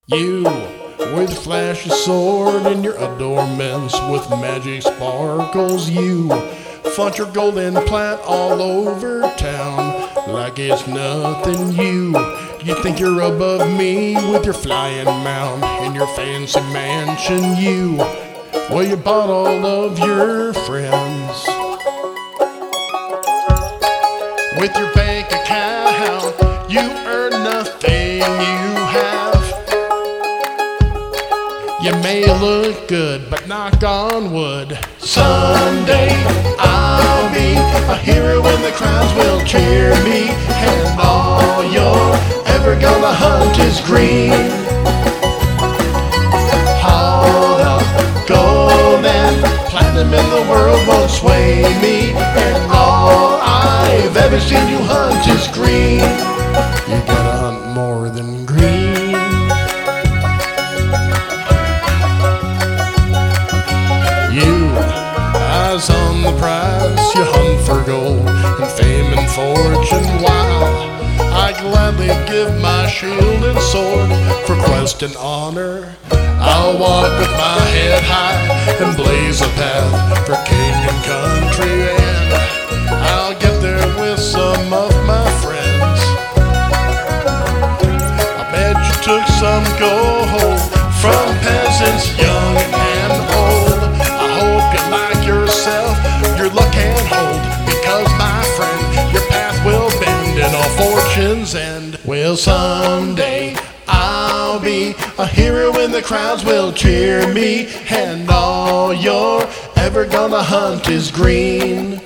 You, with flashy sword and your adornments with magic sparkles, you flaunt your golden plat all over town like it's nothing. You think you're above me with your flying mount and your fancy mansion. You bought all of your friends with your bank account. You earn nothing, you have. You may look good, but knock on wood, someday I'll be a hero and the crowds will cheer me, and all you're ever gonna hunt is green. All the gold and platinum in the world won't sway me, and all I've ever seen you hunt is green. You gotta hunt more than green. You, eyes on the prize, you hunt for gold and fame and fortune. While I gladly give my shield and sword for quest and honor, I'll walk with my head high and blaze a path for king and country, and I'll get there with some of my friends. I bet you took some gold from peasants young and old. I hope you like yourself, your luck can't hold, because my friend, your path will bend and all fortunes end. Well, someday I'll be a hero and the crowds will cheer me, and all you're ever gonna hunt is green.